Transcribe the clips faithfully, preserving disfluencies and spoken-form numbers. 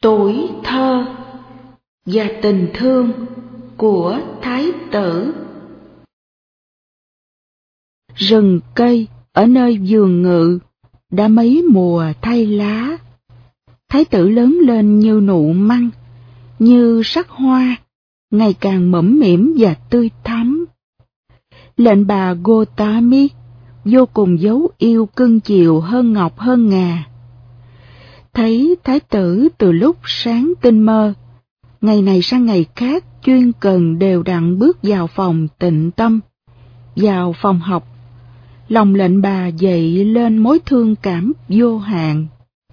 Tuổi thơ và tình thương của Thái tử. Rừng cây ở nơi vườn ngự đã mấy mùa thay lá. Thái tử lớn lên như nụ măng, như sắc hoa, ngày càng mẫm mỉm và tươi thắm. Lệnh bà Gotami vô cùng dấu yêu cưng chiều hơn ngọc hơn ngà. Thấy thái tử từ lúc sáng tinh mơ, ngày này sang ngày khác chuyên cần đều đặn bước vào phòng tịnh tâm, vào phòng học, lòng lệnh bà dậy lên mối thương cảm vô hạn.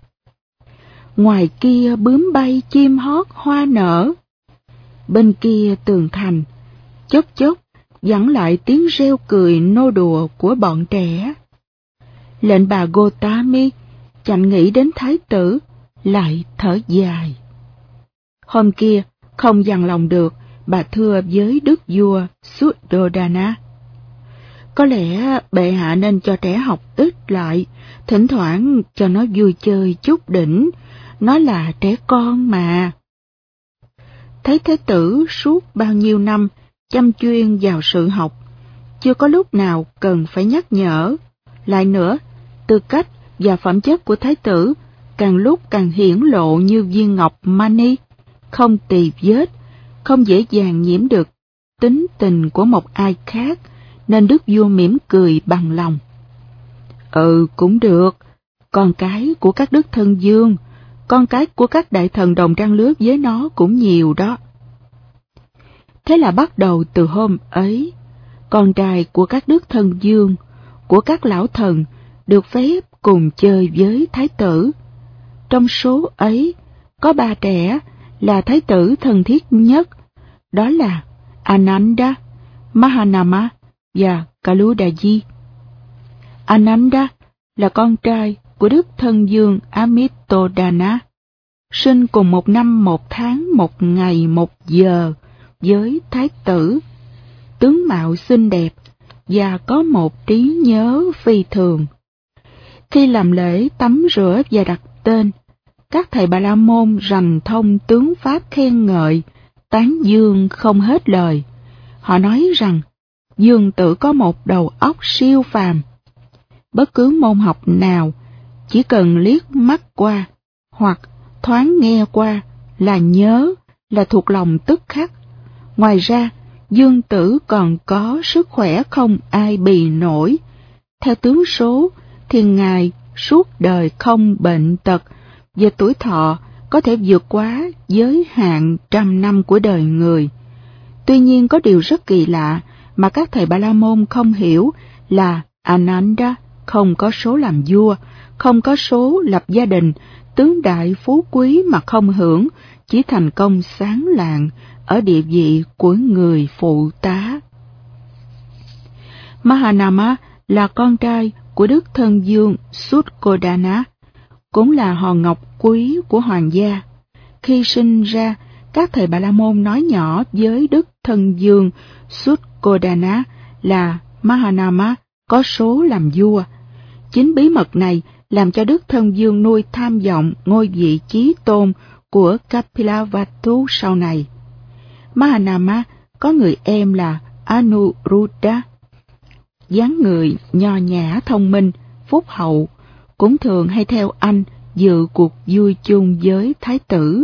Ngoài kia bướm bay chim hót hoa nở, bên kia tường thành, chốc chốc vẳng lại tiếng reo cười nô đùa của bọn trẻ. Lệnh bà Gotami chẳng nghĩ đến thái tử, lại thở dài. Hôm kia không dằn lòng được, bà thưa với đức vua Suddhodana: có lẽ bệ hạ nên cho trẻ học ít lại, thỉnh thoảng cho nó vui chơi chút đỉnh, nó là trẻ con mà. Thấy thái tử suốt bao nhiêu năm chăm chuyên vào sự học, chưa có lúc nào cần phải nhắc nhở. Lại nữa, tư cách và phẩm chất của thái tử càng lúc càng hiển lộ như viên ngọc mani, không tì vết, không dễ dàng nhiễm được tính tình của một ai khác, nên đức vua mỉm cười bằng lòng. Ừ, cũng được, con cái của các đức thân vương, con cái của các đại thần đồng trang lứa với nó cũng nhiều đó. Thế là bắt đầu từ hôm ấy, con trai của các đức thân vương, của các lão thần được phép cùng chơi với thái tử. Trong số ấy, có ba trẻ là thái tử thân thiết nhất, đó là Ananda, Mahanama và Kaludaji. Ananda là con trai của đức thân vương Amittodana, sinh cùng một năm một tháng một ngày một giờ với thái tử, tướng mạo xinh đẹp và có một trí nhớ phi thường. Khi làm lễ tắm rửa và đặt tên, các thầy Bà La Môn rành thông tướng pháp khen ngợi, tán dương không hết lời. Họ nói rằng dương tử có một đầu óc siêu phàm. Bất cứ môn học nào, chỉ cần liếc mắt qua hoặc thoáng nghe qua là nhớ, là thuộc lòng tức khắc. Ngoài ra, dương tử còn có sức khỏe không ai bì nổi. Theo tướng số thì ngài suốt đời không bệnh tật, và tuổi thọ có thể vượt quá giới hạn trăm năm của đời người. Tuy nhiên có điều rất kỳ lạ mà các thầy Bà La Môn không hiểu là Ananda không có số làm vua, không có số lập gia đình, tướng đại phú quý mà không hưởng, chỉ thành công sáng lạng ở địa vị của người phụ tá. Mahanama là con trai của đức thân vương Suddhodana, cũng là hòn ngọc quý của hoàng gia. Khi sinh ra, các thầy Bà La Môn nói nhỏ với đức thân vương Suddhodana là Mahanama có số làm vua. Chính bí mật này làm cho đức thân vương nuôi tham vọng ngôi vị chí tôn của Kapilavatthu sau này. Mahanama có người em là Anuruddha, dáng người nho nhã thông minh, phúc hậu, cũng thường hay theo anh dự cuộc vui chung với thái tử.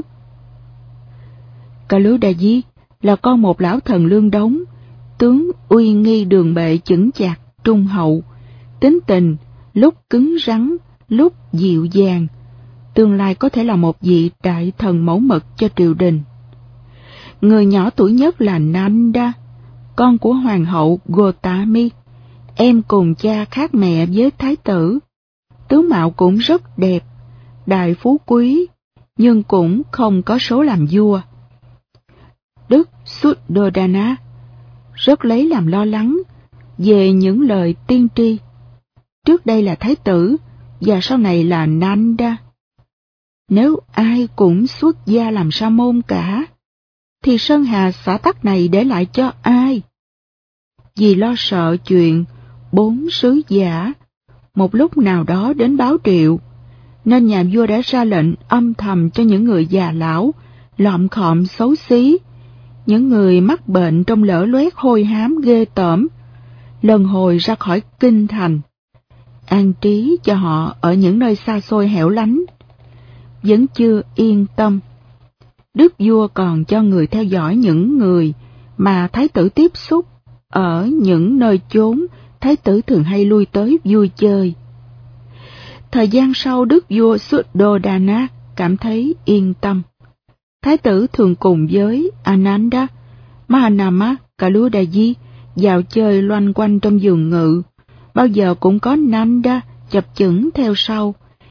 Kaludaji là con một lão thần lương đống, tướng uy nghi đường bệ chững chạc, trung hậu, tính tình lúc cứng rắn, lúc dịu dàng, tương lai có thể là một vị đại thần mẫu mực cho triều đình. Người nhỏ tuổi nhất là Nanda, con của hoàng hậu Gotami, em cùng cha khác mẹ với thái tử. Tướng mạo cũng rất đẹp, đại phú quý, nhưng cũng không có số làm vua. Đức Suddhodana rất lấy làm lo lắng về những lời tiên tri. Trước đây là thái tử và sau này là Nanda. Nếu ai cũng xuất gia làm sa môn cả, thì sơn hà xã tắc này để lại cho ai? Vì lo sợ chuyện bốn sứ giả một lúc nào đó đến báo triệu, nên nhà vua đã ra lệnh âm thầm cho những người già lão, lọm khọm xấu xí, những người mắc bệnh trong lở loét hôi hám ghê tởm, lần hồi ra khỏi kinh thành, an trí cho họ ở những nơi xa xôi hẻo lánh. Vẫn chưa yên tâm, đức vua còn cho người theo dõi những người mà thái tử tiếp xúc ở những nơi chốn thái tử thường hay lui tới vui chơi. Thời gian sau, đức vua Suddhodana cảm thấy yên tâm. Thái tử thường cùng với Ananda, Mahanama, Kaludaji dạo chơi loanh quanh trong vườn ngự, bao giờ cũng có Nanda chập chững theo sau.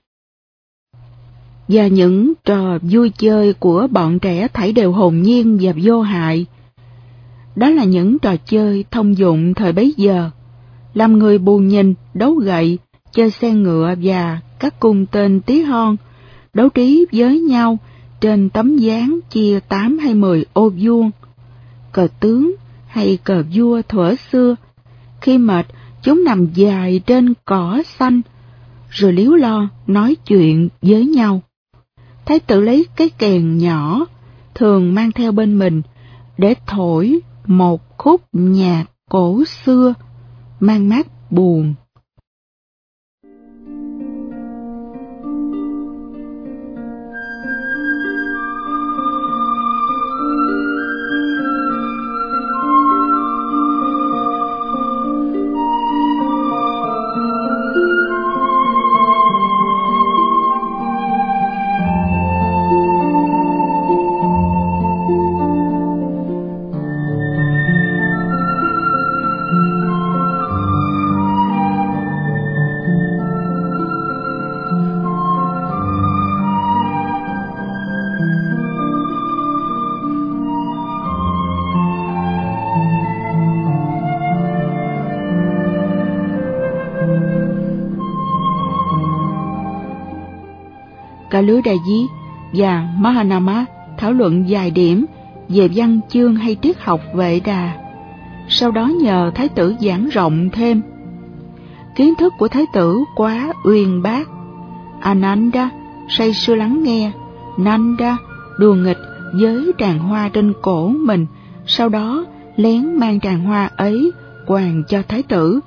Và những trò vui chơi của bọn trẻ thảy đều hồn nhiên và vô hại. Đó là những trò chơi thông dụng thời bấy giờ, làm người bù nhìn, đấu gậy, chơi xe ngựa và các cung tên tí hon, đấu trí với nhau trên tấm ván chia tám hay mười ô vuông, cờ tướng hay cờ vua thuở xưa. Khi mệt, chúng nằm dài trên cỏ xanh, rồi líu lo nói chuyện với nhau. Thái tử lấy cái kèn nhỏ, thường mang theo bên mình, để thổi một khúc nhạc cổ xưa, mang mát buồn. Kaludaji và Mahanama thảo luận vài điểm về văn chương hay triết học Vệ Đà. Sau đó nhờ thái tử giảng rộng thêm. Kiến thức của thái tử quá uyên bác. Ananda say sưa lắng nghe, Nanda đùa nghịch với tràng hoa trên cổ mình, sau đó lén mang tràng hoa ấy quàng cho thái tử.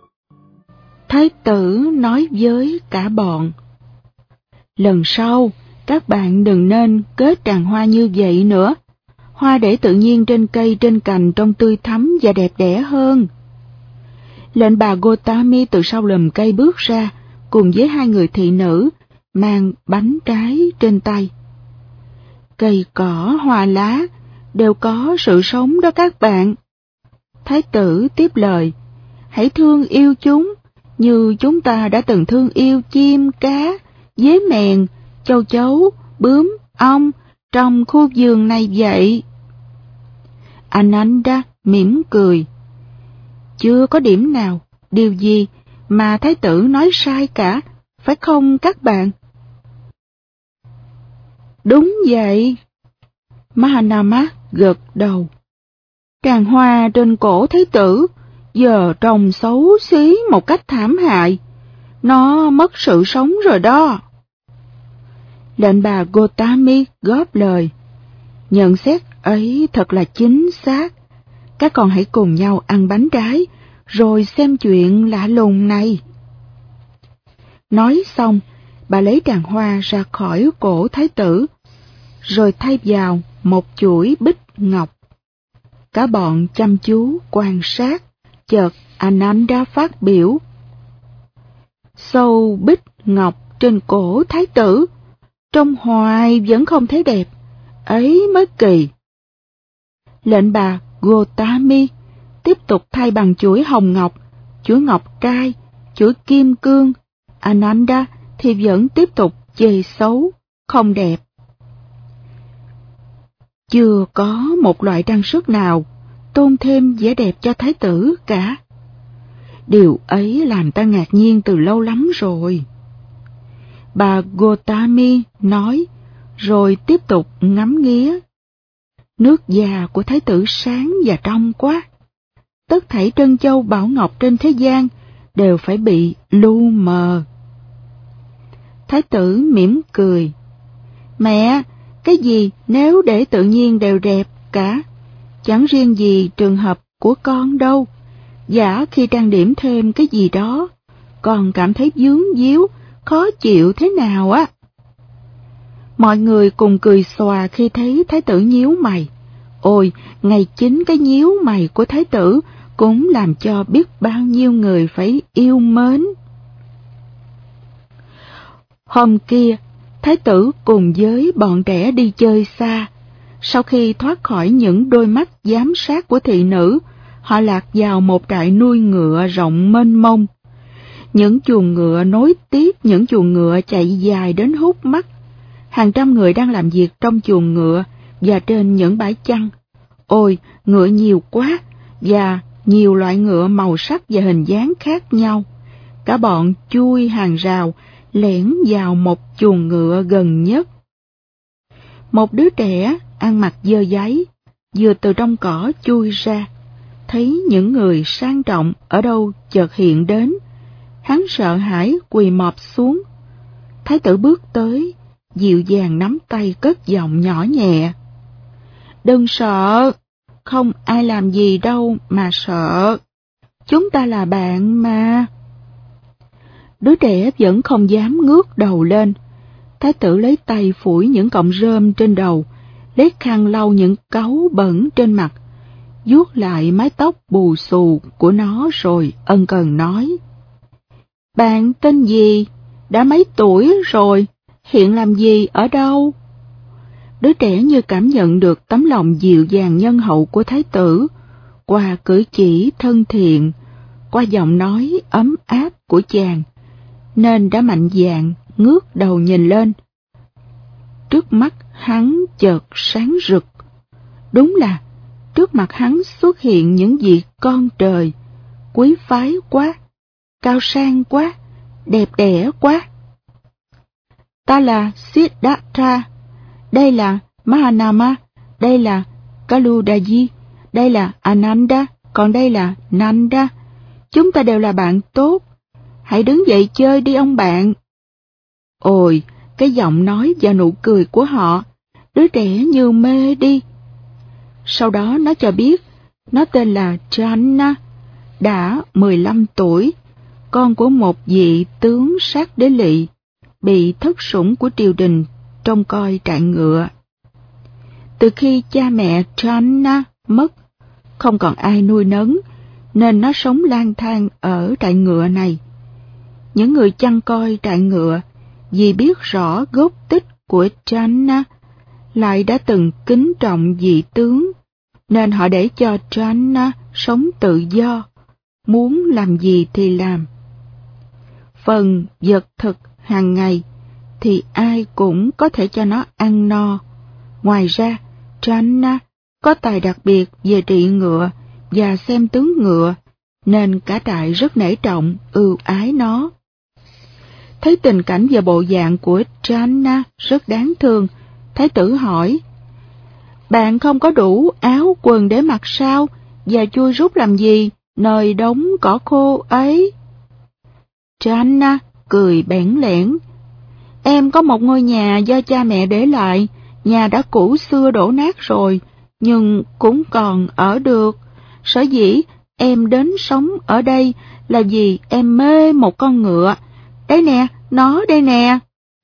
Thái tử nói với cả bọn: lần sau, các bạn đừng nên kết tràng hoa như vậy nữa. Hoa để tự nhiên trên cây trên cành trông tươi thắm và đẹp đẽ hơn. Lệnh bà Gotami từ sau lùm cây bước ra, cùng với hai người thị nữ, mang bánh trái trên tay. Cây cỏ, hoa lá, đều có sự sống đó các bạn. Thái tử tiếp lời: hãy thương yêu chúng, như chúng ta đã từng thương yêu chim, cá, dế mèn, châu chấu, bướm, ong trong khu vườn này vậy. Ananda mỉm cười. Chưa có điểm nào, điều gì mà thái tử nói sai cả, phải không các bạn? Đúng vậy. Mahanama gật đầu. Tràng hoa trên cổ thái tử giờ trông xấu xí một cách thảm hại. Nó mất sự sống rồi đó. Lệnh bà Gotami góp lời. Nhận xét ấy thật là chính xác. Các con hãy cùng nhau ăn bánh trái, rồi xem chuyện lạ lùng này. Nói xong, bà lấy tràng hoa ra khỏi cổ thái tử, rồi thay vào một chuỗi bích ngọc. Cả bọn chăm chú quan sát, chợt Ananda phát biểu. Sâu bích ngọc trên cổ thái tử, trông hoài vẫn không thấy đẹp, ấy mới kỳ. Lệnh bà Gotami tiếp tục thay bằng chuỗi hồng ngọc, chuỗi ngọc trai, chuỗi kim cương. Ananda thì vẫn tiếp tục chê xấu, không đẹp. Chưa có một loại trang sức nào tôn thêm vẻ đẹp cho thái tử cả. Điều ấy làm ta ngạc nhiên từ lâu lắm rồi. Bà Gotami nói, rồi tiếp tục ngắm nghía. Nước da của thái tử sáng và trong quá. Tất thảy trân châu bảo ngọc trên thế gian đều phải bị lu mờ. Thái tử mỉm cười. Mẹ, cái gì nếu để tự nhiên đều đẹp cả, chẳng riêng gì trường hợp của con đâu. Giả khi trang điểm thêm cái gì đó, con cảm thấy vướng víu, khó chịu thế nào á. Mọi người cùng cười xòa khi thấy thái tử nhíu mày. Ôi, ngay chính cái nhíu mày của thái tử cũng làm cho biết bao nhiêu người phải yêu mến. Hôm kia, thái tử cùng với bọn trẻ đi chơi xa. Sau khi thoát khỏi những đôi mắt giám sát của thị nữ, họ lạc vào một trại nuôi ngựa rộng mênh mông. Những chuồng ngựa nối tiếp những chuồng ngựa chạy dài đến hút mắt. Hàng trăm người đang làm việc trong chuồng ngựa và trên những bãi chăn. Ôi, ngựa nhiều quá, và nhiều loại ngựa màu sắc và hình dáng khác nhau. Cả bọn chui hàng rào, lẻn vào một chuồng ngựa gần nhất. Một đứa trẻ ăn mặc dơ dáy, vừa từ trong cỏ chui ra, thấy những người sang trọng ở đâu chợt hiện đến. Hắn sợ hãi quỳ mọp xuống. Thái tử bước tới, dịu dàng nắm tay cất giọng nhỏ nhẹ. Đừng sợ, không ai làm gì đâu mà sợ. Chúng ta là bạn mà. Đứa trẻ vẫn không dám ngước đầu lên. Thái tử lấy tay phủi những cọng rơm trên đầu, lấy khăn lau những cáu bẩn trên mặt, vuốt lại mái tóc bù xù của nó rồi ân cần nói. Bạn tên gì? Đã mấy tuổi rồi? Hiện làm gì ở đâu? Đứa trẻ như cảm nhận được tấm lòng dịu dàng nhân hậu của thái tử, qua cử chỉ thân thiện, qua giọng nói ấm áp của chàng, nên đã mạnh dạn ngước đầu nhìn lên. Trước mắt hắn chợt sáng rực. Đúng là trước mặt hắn xuất hiện những vị con trời, quý phái quá, cao sang quá, đẹp đẽ quá. Ta là Siddhartha, đây là Mahanama, đây là Kaludaji, đây là Ananda, còn đây là Nanda. Chúng ta đều là bạn tốt. Hãy đứng dậy chơi đi ông bạn. Ôi, cái giọng nói và nụ cười của họ, đứa trẻ như mê đi. Sau đó nó cho biết, nó tên là Channa, đã mười lăm tuổi, con của một vị tướng sát đế lỵ, bị thất sủng của triều đình trông coi trại ngựa. Từ khi cha mẹ Channa mất, không còn ai nuôi nấng, nên nó sống lang thang ở trại ngựa này. Những người chăn coi trại ngựa, vì biết rõ gốc tích của Channa, lại đã từng kính trọng vị tướng, nên họ để cho Channa sống tự do, muốn làm gì thì làm. Phần vật thực hàng ngày thì ai cũng có thể cho nó ăn no. Ngoài ra, Channa có tài đặc biệt về trị ngựa và xem tướng ngựa, nên cả trại rất nể trọng, ưu ái nó. Thấy tình cảnh và bộ dạng của Channa rất đáng thương, thái tử hỏi, bạn không có đủ áo quần để mặc sao, và chui rút làm gì nơi đống cỏ khô ấy? Channa cười bẽn lẽn, em có một ngôi nhà do cha mẹ để lại, nhà đã cũ xưa đổ nát rồi, nhưng cũng còn ở được. Sở dĩ em đến sống ở đây là vì em mê một con ngựa. Đây nè, nó đây nè.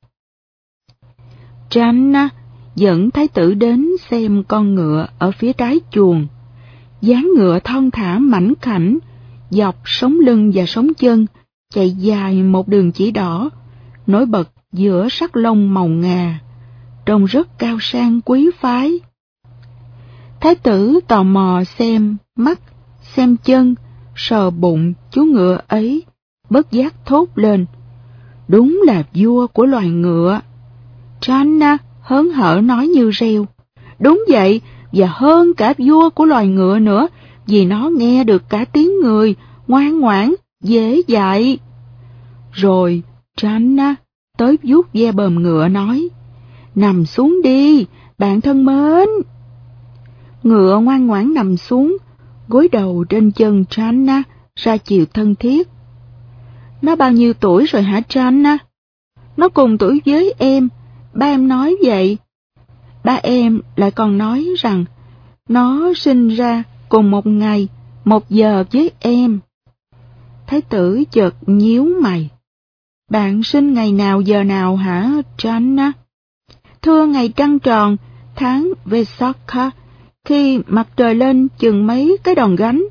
Channa dẫn thái tử đến xem con ngựa ở phía trái chuồng. Dáng ngựa thon thả mảnh khảnh, dọc sống lưng và sống chân, chạy dài một đường chỉ đỏ, nổi bật giữa sắc lông màu ngà, trông rất cao sang quý phái. Thái tử tò mò xem mắt, xem chân, sờ bụng chú ngựa ấy, bất giác thốt lên, đúng là vua của loài ngựa. Channa hớn hở nói như reo, đúng vậy, và hơn cả vua của loài ngựa nữa, vì nó nghe được cả tiếng người, ngoan ngoãn, dễ dạy. Rồi Channa tới vuốt ve bờm ngựa nói, nằm xuống đi, bạn thân mến. Ngựa ngoan ngoãn nằm xuống, gối đầu trên chân Channa, ra chiều thân thiết. Nó bao nhiêu tuổi rồi hả Channa? Nó cùng tuổi với em, ba em nói vậy. Ba em lại còn nói rằng nó sinh ra cùng một ngày, một giờ với em. Thái tử chợt nhíu mày. Bạn sinh ngày nào giờ nào hả, Joanna? Thưa ngày trăng tròn, tháng Vesakha, khi mặt trời lên chừng mấy cái đòn gánh.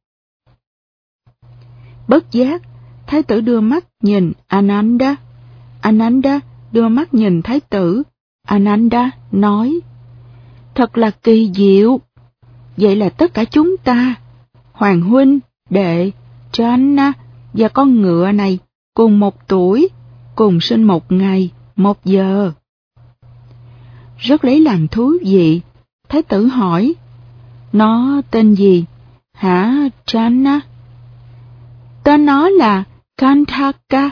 Bất giác, thái tử đưa mắt nhìn Ananda. Ananda đưa mắt nhìn thái tử. Ananda nói, thật là kỳ diệu. Vậy là tất cả chúng ta, Hoàng huynh, đệ, Joanna và con ngựa này cùng một tuổi, cùng sinh một ngày, một giờ. Rất lấy làm thú vị, thái tử hỏi, nó tên gì, hả Joanna? Tên nó là Kantaka.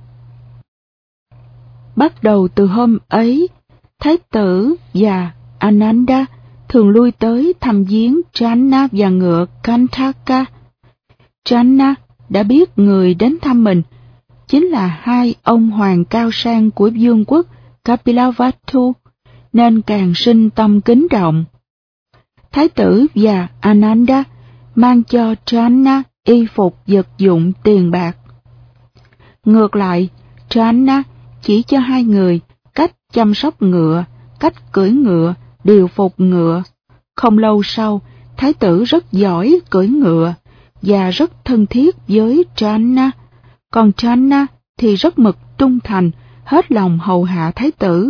Bắt đầu từ hôm ấy, thái tử và Ananda thường lui tới thăm viếng Joanna và ngựa Kantaka. Joanna đã biết người đến thăm mình chính là hai ông hoàng cao sang của vương quốc Kapilavatthu, nên càng sinh tâm kính trọng. Thái tử và Ananda mang cho Joanna y phục, vật dụng, tiền bạc. Ngược lại, Joanna chỉ cho hai người cách chăm sóc ngựa, cách cưỡi ngựa, điều phục ngựa. Không lâu sau, thái tử rất giỏi cưỡi ngựa và rất thân thiết với Joanna, còn Joanna thì rất mực trung thành, hết lòng hầu hạ thái tử.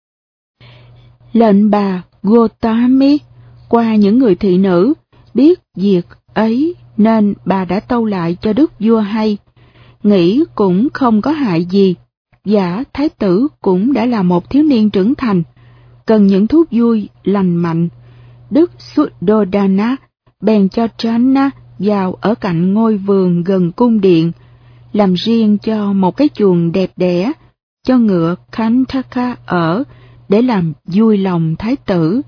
Lệnh bà Gotami qua những người thị nữ biết việc ấy nên bà đã tâu lại cho đức vua hay, nghĩ cũng không có hại gì, và thái tử cũng đã là một thiếu niên trưởng thành, cần những thú vui lành mạnh. Đức Suddhodana bèn cho Joanna vào ở cạnh ngôi vườn gần cung điện, làm riêng cho một cái chuồng đẹp đẽ cho ngựa Kantaka ở, để làm vui lòng thái tử.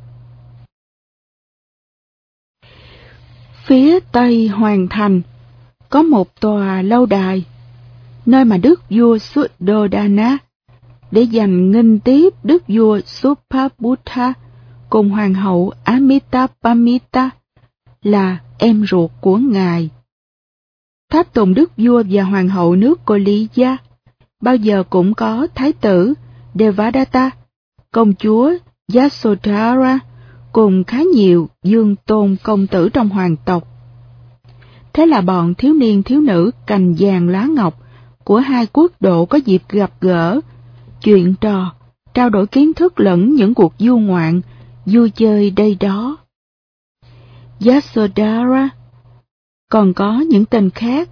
Phía tây hoàng thành có một tòa lâu đài, nơi mà đức vua Suddhodana để dành nghênh tiếp đức vua Supabutta cùng hoàng hậu Amitabhamita là em ruột của ngài. Tháp tùng đức vua và hoàng hậu nước Koliya bao giờ cũng có thái tử Devadatta, công chúa Yasodhara cùng khá nhiều dương tôn công tử trong hoàng tộc. Thế là bọn thiếu niên thiếu nữ cành vàng lá ngọc của hai quốc độ có dịp gặp gỡ, chuyện trò, trao đổi kiến thức lẫn những cuộc du ngoạn, vui chơi đây đó. Yasodhara còn có những tên khác: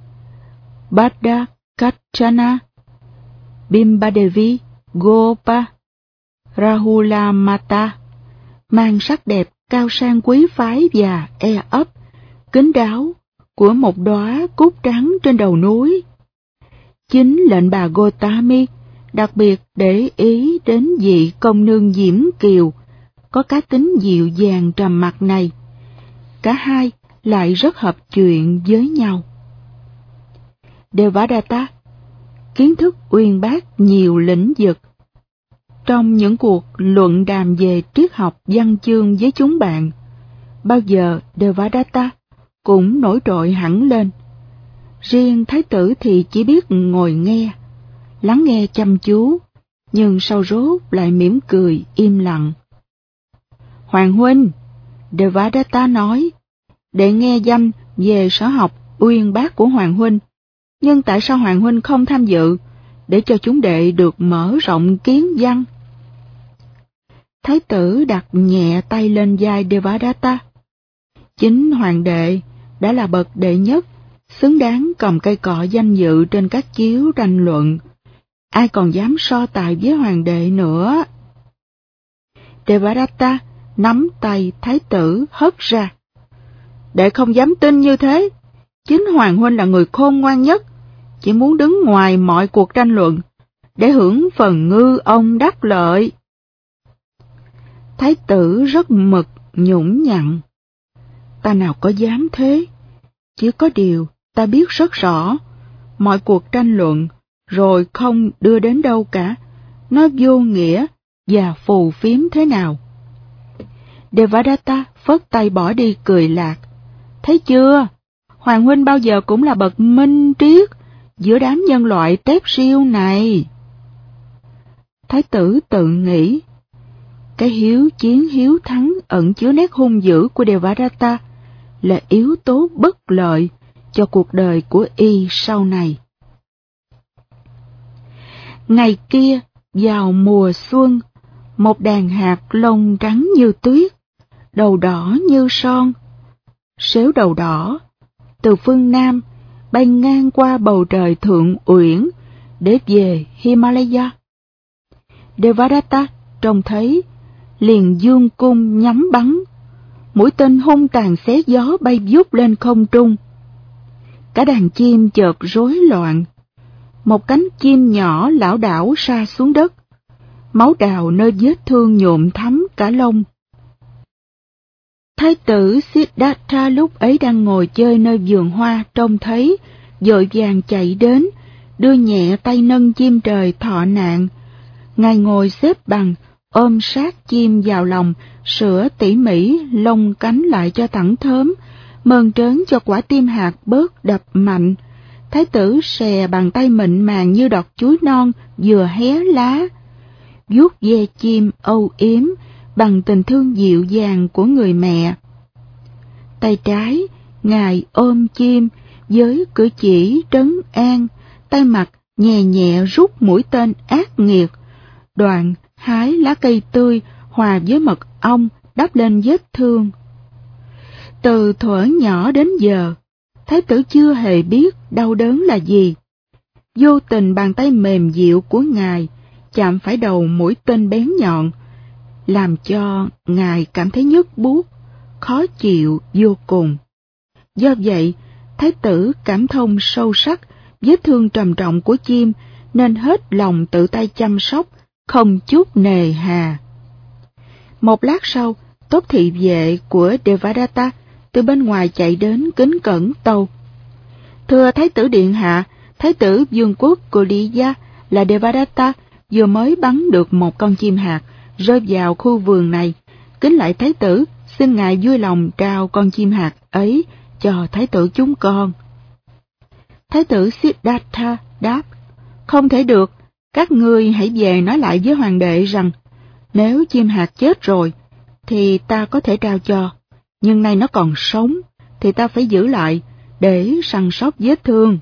Bhadra Kachana, Bimbadevi, Gopa, Rahula Mata, mang sắc đẹp cao sang quý phái và e ấp, kín đáo của một đóa cúc trắng trên đầu núi. Chính lệnh bà Gotami đặc biệt để ý đến vị công nương Diễm Kiều, có cá tính dịu dàng trầm mặc này. Cả hai lại rất hợp chuyện với nhau. Devadatta kiến thức uyên bác nhiều lĩnh vực. Trong những cuộc luận đàm về triết học văn chương với chúng bạn, bao giờ Devadatta cũng nổi trội hẳn lên. Riêng thái tử thì chỉ biết ngồi nghe, lắng nghe chăm chú, nhưng sau rốt lại mỉm cười im lặng. Hoàng huynh, Devadatta nói, để nghe danh về sở học uyên bác của Hoàng huynh, nhưng tại sao Hoàng huynh không tham dự, để cho chúng đệ được mở rộng kiến văn? Thái tử đặt nhẹ tay lên vai Devadatta. Chính hoàng đệ đã là bậc đệ nhất, xứng đáng cầm cây cọ danh dự trên các chiếu tranh luận. Ai còn dám so tài với hoàng đệ nữa? Devadatta nắm tay thái tử hất ra. Đệ không dám tin như thế. Chính hoàng huynh là người khôn ngoan nhất, chỉ muốn đứng ngoài mọi cuộc tranh luận, để hưởng phần ngư ông đắc lợi. Thái tử rất mực nhũng nhặn. Ta nào có dám thế, chỉ có điều ta biết rất rõ, mọi cuộc tranh luận rồi không đưa đến đâu cả. Nó vô nghĩa và phù phiếm thế nào. Devadatta phất tay bỏ đi cười lạc. Thấy chưa, Hoàng huynh bao giờ cũng là bậc minh triết giữa đám nhân loại tép siêu này. Thái tử tự nghĩ, cái hiếu chiến hiếu thắng ẩn chứa nét hung dữ của Devadatta là yếu tố bất lợi cho cuộc đời của y sau này. Ngày kia, vào mùa xuân, một đàn hạt lông trắng như tuyết, đầu đỏ như son. Sếu đầu đỏ, từ phương Nam, bay ngang qua bầu trời thượng uyển để về Himalaya. Devadatta trông thấy, liền dương cung nhắm bắn, mũi tên hung tàn xé gió bay vút lên không trung. Cả đàn chim chợt rối loạn, một cánh chim nhỏ lảo đảo sa xuống đất, máu đào nơi vết thương nhuộm thắm cả lông. Thái tử Siddhartha lúc ấy đang ngồi chơi nơi vườn hoa, trông thấy, vội vàng chạy đến, đưa nhẹ tay nâng chim trời thọ nạn. Ngài ngồi xếp bằng, ôm sát chim vào lòng, sửa tỉ mỉ lông cánh lại cho thẳng thớm, mơn trớn cho quả tim hạt bớt đập mạnh. Thái tử xè bàn tay mịn màng như đọt chuối non vừa hé lá, vuốt ve chim âu yếm bằng tình thương dịu dàng của người mẹ. Tay trái, ngài ôm chim với cử chỉ trấn an, tay mặt nhẹ nhẹ rút mũi tên ác nghiệt, đoạn hái lá cây tươi hòa với mật ong đắp lên vết thương. Từ thuở nhỏ đến giờ, thái tử chưa hề biết đau đớn là gì. Vô tình bàn tay mềm dịu của ngài chạm phải đầu mũi tên bén nhọn, làm cho ngài cảm thấy nhức buốt, khó chịu vô cùng. Do vậy, thái tử cảm thông sâu sắc vết thương trầm trọng của chim, nên hết lòng tự tay chăm sóc, không chút nề hà. Một lát sau, tốt thị vệ của Devadatta từ bên ngoài chạy đến kính cẩn tâu: Thưa thái tử điện hạ, thái tử vương quốc Koliya là Devadatta vừa mới bắn được một con chim hạt rơi vào khu vườn này. Kính lại thái tử, xin ngài vui lòng trao con chim hạt ấy cho thái tử chúng con. Thái tử Siddhartha đáp: Không thể được, các ngươi hãy về nói lại với hoàng đệ rằng nếu chim hạt chết rồi thì ta có thể trao cho, nhưng nay nó còn sống thì ta phải giữ lại để săn sóc vết thương.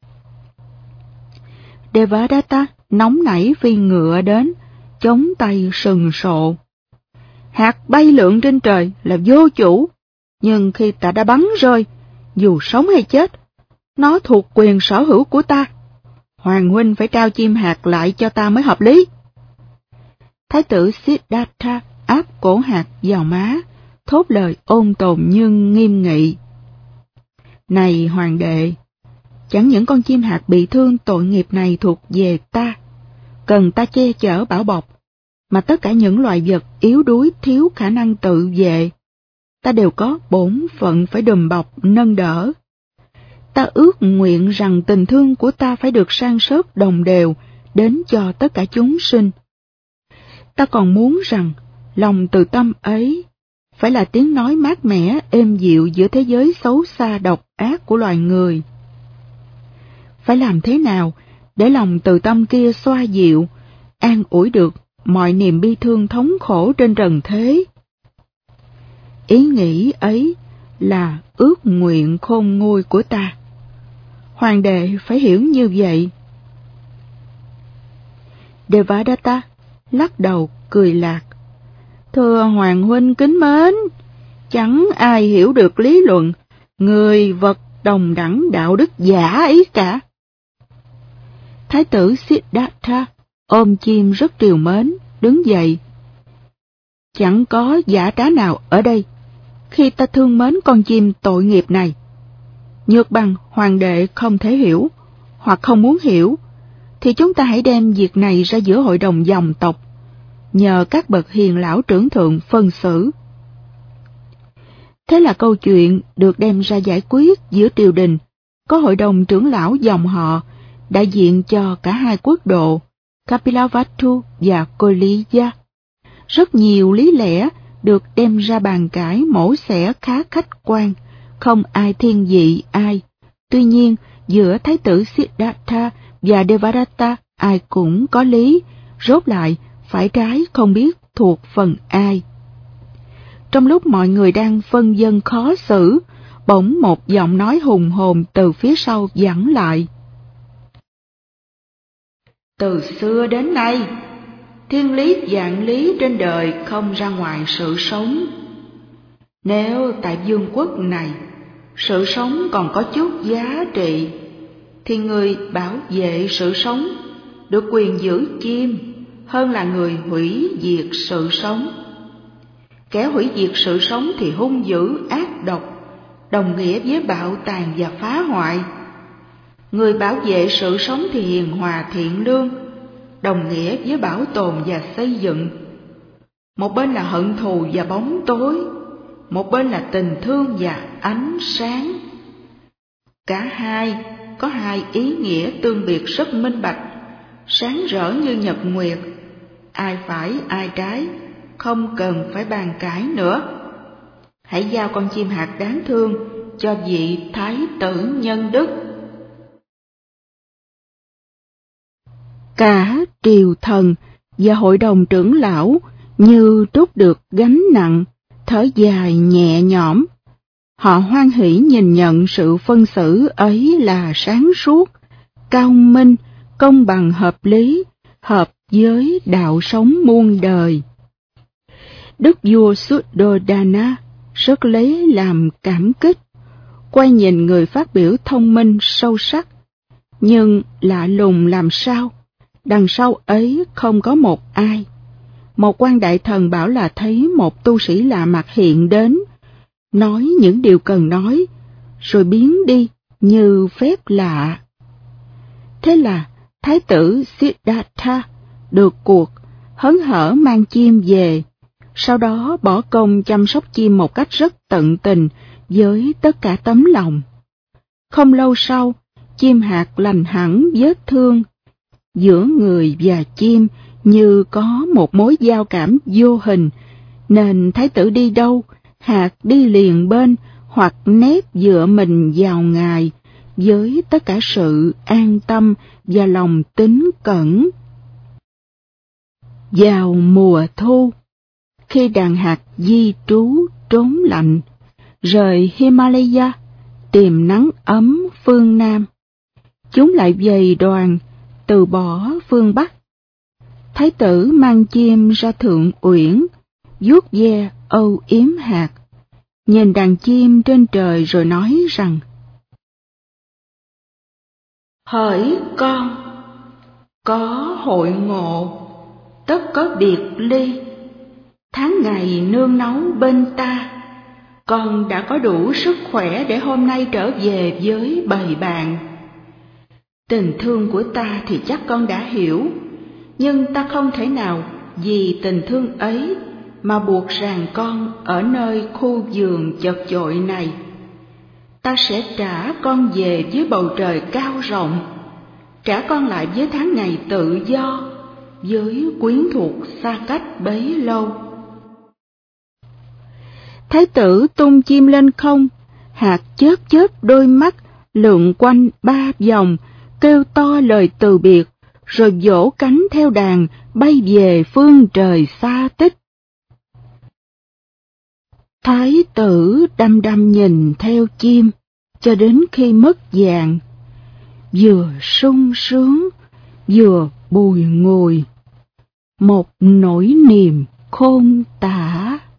Devadatta nóng nảy phi ngựa đến, chống tay sừng sộ. Hạt bay lượn trên trời là vô chủ, nhưng khi ta đã bắn rơi, dù sống hay chết, nó thuộc quyền sở hữu của ta. Hoàng huynh phải trao chim hạt lại cho ta mới hợp lý. Thái tử Siddhartha áp cổ hạt vào má, thốt lời ôn tồn nhưng nghiêm nghị. Này hoàng đệ, chẳng những con chim hạt bị thương tội nghiệp này thuộc về ta, cần ta che chở bảo bọc, mà tất cả những loài vật yếu đuối thiếu khả năng tự vệ, ta đều có bổn phận phải đùm bọc nâng đỡ. Ta ước nguyện rằng tình thương của ta phải được san sớt đồng đều đến cho tất cả chúng sinh. Ta còn muốn rằng lòng từ tâm ấy phải là tiếng nói mát mẻ êm dịu giữa thế giới xấu xa độc ác của loài người. Phải làm thế nào để lòng từ tâm kia xoa dịu, an ủi được mọi niềm bi thương thống khổ trên trần thế? Ý nghĩ ấy là ước nguyện khôn nguôi của ta. Hoàng đệ phải hiểu như vậy. Devadatta lắc đầu cười lạc. Thưa hoàng huynh kính mến, chẳng ai hiểu được lý luận người vật đồng đẳng đạo đức giả ấy cả. Thái tử Siddhartha ôm chim rất trìu mến, đứng dậy. Chẳng có giả trá nào ở đây khi ta thương mến con chim tội nghiệp này. Nhược bằng hoàng đệ không thể hiểu, hoặc không muốn hiểu, thì chúng ta hãy đem việc này ra giữa hội đồng dòng tộc, nhờ các bậc hiền lão trưởng thượng phân xử. Thế là câu chuyện được đem ra giải quyết giữa triều đình, có hội đồng trưởng lão dòng họ đại diện cho cả hai quốc độ, Kapilavatthu và Koliya. Rất nhiều lý lẽ được đem ra bàn cãi mổ xẻ khá khách quan, không ai thiên vị ai. Tuy nhiên, giữa Thái tử Siddhartha và Devadatta ai cũng có lý, rốt lại phải trái không biết thuộc phần ai. Trong lúc mọi người đang phân vân khó xử, bỗng một giọng nói hùng hồn từ phía sau vẳng lại. Từ xưa đến nay, thiên lý vạn lý trên đời không ra ngoài sự sống. Nếu tại vương quốc này, sự sống còn có chút giá trị, thì người bảo vệ sự sống được quyền giữ chim hơn là người hủy diệt sự sống. Kẻ hủy diệt sự sống thì hung dữ ác độc, đồng nghĩa với bạo tàn và phá hoại. Người bảo vệ sự sống thì hiền hòa thiện lương, đồng nghĩa với bảo tồn và xây dựng. Một bên là hận thù và bóng tối, một bên là tình thương và ánh sáng. Cả hai có hai ý nghĩa tương biệt rất minh bạch, sáng rỡ như nhật nguyệt. Ai phải ai trái, không cần phải bàn cãi nữa. Hãy giao con chim hạt đáng thương cho vị thái tử nhân đức. Cả triều thần và hội đồng trưởng lão như trút được gánh nặng, thở dài nhẹ nhõm. Họ hoan hỉ nhìn nhận sự phân xử ấy là sáng suốt, cao minh, công bằng hợp lý, hợp với đạo sống muôn đời. Đức vua Suddhodana rất lấy làm cảm kích, quay nhìn người phát biểu thông minh sâu sắc. Nhưng lạ lùng làm sao, đằng sau ấy không có một ai. Một quan đại thần bảo là thấy một tu sĩ lạ mặt hiện đến, nói những điều cần nói, rồi biến đi như phép lạ. Thế là Thái tử Siddhartha được cuộc, hớn hở mang chim về, sau đó bỏ công chăm sóc chim một cách rất tận tình với tất cả tấm lòng. Không lâu sau, chim hạt lành hẳn vết thương. Giữa người và chim như có một mối giao cảm vô hình, nên thái tử đi đâu, hạt đi liền bên hoặc nép dựa mình vào ngài với tất cả sự an tâm và lòng tín cẩn. Vào mùa thu, khi đàn hạt di trú trốn lạnh, rời Himalaya tìm nắng ấm phương Nam, chúng lại dày đoàn từ bỏ phương Bắc. Thái tử mang chim ra thượng uyển, vuốt ve âu yếm hạt, nhìn đàn chim trên trời rồi nói rằng: Hỡi con, có hội ngộ, tất có biệt ly. Tháng ngày nương náu bên ta, con đã có đủ sức khỏe để hôm nay trở về với bầy bạn. Tình thương của ta thì chắc con đã hiểu, nhưng ta không thể nào vì tình thương ấy mà buộc ràng con ở nơi khu vườn chật chội này. Ta sẽ trả con về với bầu trời cao rộng, trả con lại với tháng ngày tự do, với quyến thuộc xa cách bấy lâu. Thái tử tung chim lên không, hạt chớp chớp đôi mắt, lượn quanh ba vòng, kêu to lời từ biệt, rồi vỗ cánh theo đàn bay về phương trời xa tích. Thái tử đăm đăm nhìn theo chim cho đến khi mất dạng, vừa sung sướng vừa bùi ngùi, một nỗi niềm khôn tả.